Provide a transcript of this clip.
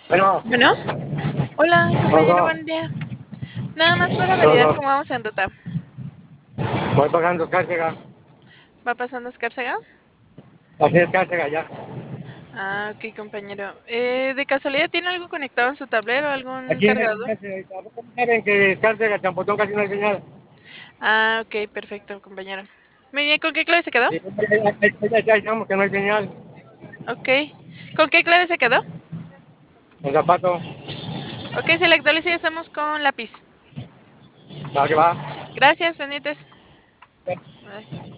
Bueno, Bueno, hola compañero, ojo, buen día. Nada más para validar ojo, cómo vamos en ruta. voy pagando Escárcega. ¿Va pasando Escárcega? Así es Escárcega ya. Ah, ok compañero. ¿De casualidad tiene algo conectado en su tablero, algún Aquí en el cargador? gimnasio, tampoco saben que Escárcega, Champotón casi no hay señal. Ah, ok, perfecto compañero. Muy bien, ¿con qué clave se quedó? Sí, ya estamos que no hay señal. Ok. ¿Con qué clave se quedó? El zapato, Ok, se le actualiza y hacemos con lápiz. va que va. Gracias, pendientes. Bye.